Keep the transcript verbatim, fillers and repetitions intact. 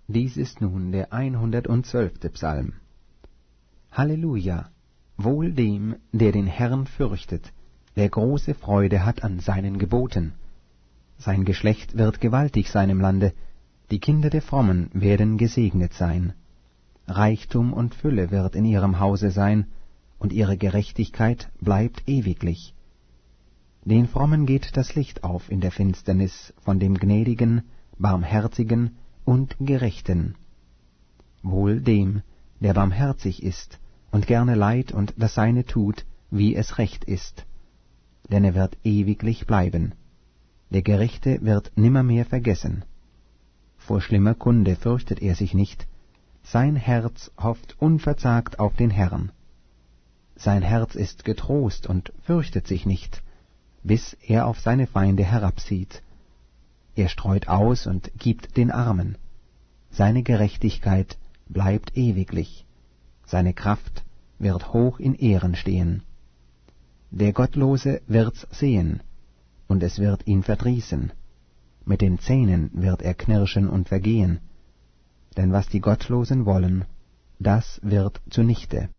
Dies ist nun der hundertzwölfte Psalm. Halleluja! Wohl dem, der den Herrn fürchtet, der große Freude hat an seinen Geboten. Sein Geschlecht wird gewaltig sein im Lande, die Kinder der Frommen werden gesegnet sein. Reichtum und Fülle wird in ihrem Hause sein, und ihre Gerechtigkeit bleibt ewiglich. Den Frommen geht das Licht auf in der Finsternis von dem Gnädigen, Barmherzigen und Gerechten. Wohl dem, der barmherzig ist und gerne Leid und das Seine tut, wie es recht ist. Denn er wird ewiglich bleiben. Der Gerechte wird nimmermehr vergessen. Vor schlimmer Kunde fürchtet er sich nicht. Sein Herz hofft unverzagt auf den Herrn. Sein Herz ist getrost und fürchtet sich nicht, bis er auf seine Feinde herabsieht. Er streut aus und gibt den Armen. Seine Gerechtigkeit bleibt ewiglich. Seine Kraft wird hoch in Ehren stehen. Der Gottlose wird's sehen, und es wird ihn verdrießen. Mit den Zähnen wird er knirschen und vergehen. Denn was die Gottlosen wollen, das wird zunichte.